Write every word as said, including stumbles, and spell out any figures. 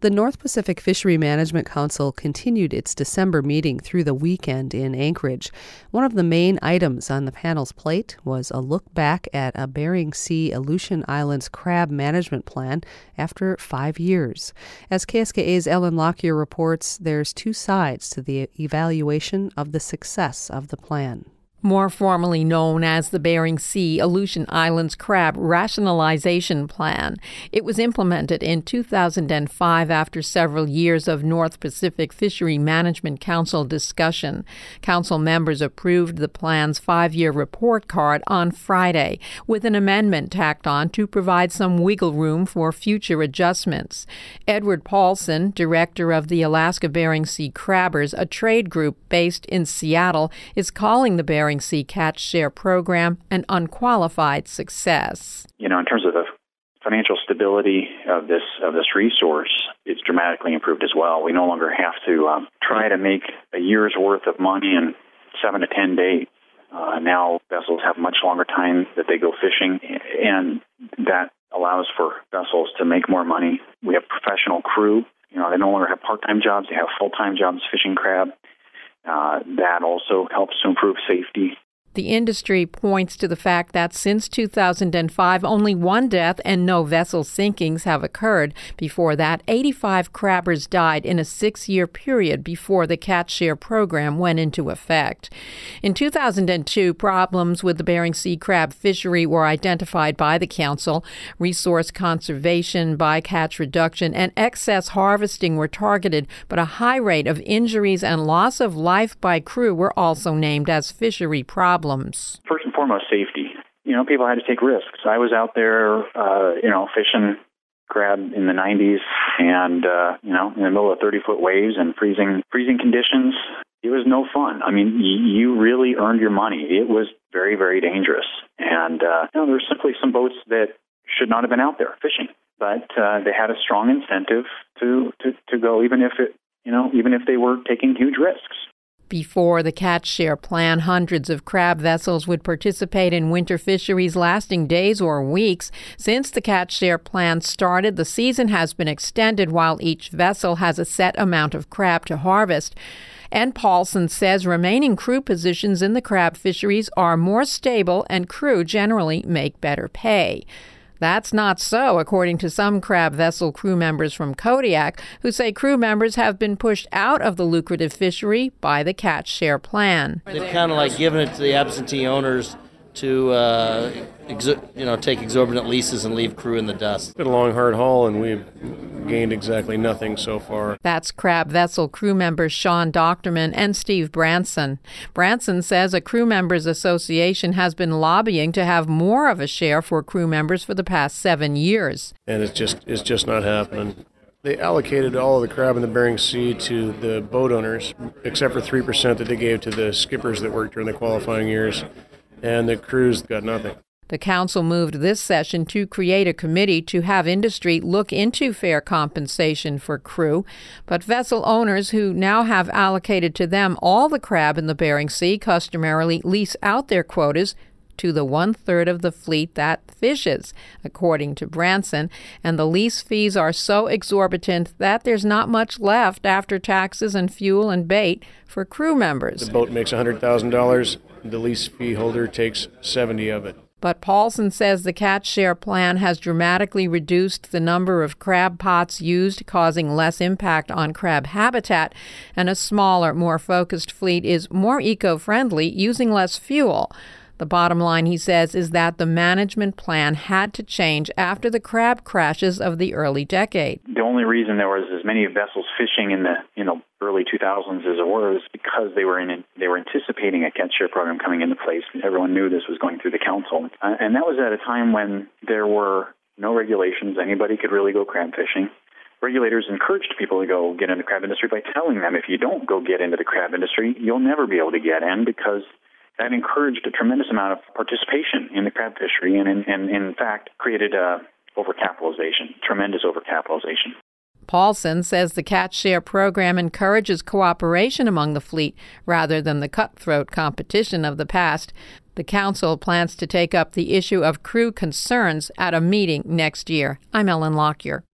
The North Pacific Fishery Management Council continued its December meeting through the weekend in Anchorage. One of the main items on the panel's plate was a look back at a Bering Sea Aleutian Islands crab management plan after five years. As K S K A's Ellen Lockyer reports, there's two sides to the evaluation of the success of the plan. More formally known as the Bering Sea Aleutian Islands Crab Rationalization Plan. It was implemented in two thousand five after several years of North Pacific Fishery Management Council discussion. Council members approved the plan's five-year report card on Friday, with an amendment tacked on to provide some wiggle room for future adjustments. Edward Paulson, director of the Alaska Bering Sea Crabbers, a trade group based in Seattle, is calling the Bering Sea Catch Share program an unqualified success. You know, in terms of the financial stability of this of this resource, it's dramatically improved as well. We no longer have to um, try to make a year's worth of money in seven to ten days. Uh, now vessels have much longer time that they go fishing, and that allows for vessels to make more money. We have professional crew. You know, they no longer have part-time jobs; they have full-time jobs fishing crab. Uh, that also helps to improve safety. The industry points to the fact that since two thousand five, only one death and no vessel sinkings have occurred. Before that, eighty-five crabbers died in a six-year period before the Catch Share program went into effect. In two thousand two, problems with the Bering Sea crab fishery were identified by the Council. Resource conservation, bycatch reduction, and excess harvesting were targeted, but a high rate of injuries and loss of life by crew were also named as fishery problems. First and foremost, safety. You know, people had to take risks. I was out there, uh, you know, fishing crab in the nineties and, uh, you know, in the middle of thirty-foot waves and freezing freezing conditions. It was no fun. I mean, y- you really earned your money. It was very, very dangerous. And, uh, you know, there were simply some boats that should not have been out there fishing. But uh, they had a strong incentive to, to, to go, even if it, you know, even if they were taking huge risks. Before the Catch Share plan, hundreds of crab vessels would participate in winter fisheries lasting days or weeks. Since the Catch Share plan started, the season has been extended while each vessel has a set amount of crab to harvest. And Paulson says remaining crew positions in the crab fisheries are more stable and crew generally make better pay. That's not so, according to some crab vessel crew members from Kodiak, who say crew members have been pushed out of the lucrative fishery by the Catch Share plan. They've kind of like given it to the absentee owners to, uh, exo- you know, take exorbitant leases and leave crew in the dust. It's been a long, hard haul, and we've gained exactly nothing so far. That's crab vessel crew members Sean Doctorman and Steve Branson. Branson says a crew members association has been lobbying to have more of a share for crew members for the past seven years. And it's just it's just not happening. They allocated all of the crab in the Bering Sea to the boat owners, except for three percent that they gave to the skippers that worked during the qualifying years. And the crews got nothing. The council moved this session to create a committee to have industry look into fair compensation for crew. But vessel owners who now have allocated to them all the crab in the Bering Sea customarily lease out their quotas to the one-third of the fleet that fishes, according to Branson, and the lease fees are so exorbitant that there's not much left after taxes and fuel and bait for crew members. The boat makes one hundred thousand dollars. The lease fee holder takes seventy of it. But Paulson says the Catch Share plan has dramatically reduced the number of crab pots used, causing less impact on crab habitat, and a smaller, more focused fleet is more eco-friendly, using less fuel. The bottom line, he says, is that the management plan had to change after the crab crashes of the early decade. The only reason there was as many vessels fishing in the you know early two thousands as it was because they were in they were anticipating a Catch Share program coming into place. Everyone knew this was going through the council, uh, and that was at a time when there were no regulations. Anybody could really go crab fishing. Regulators encouraged people to go get into the crab industry by telling them if you don't go get into the crab industry, you'll never be able to get in, because that encouraged a tremendous amount of participation in the crab fishery and, in, and in fact, created uh, overcapitalization, tremendous overcapitalization. Paulson says the Catch Share program encourages cooperation among the fleet rather than the cutthroat competition of the past. The council plans to take up the issue of crew concerns at a meeting next year. I'm Ellen Lockyer.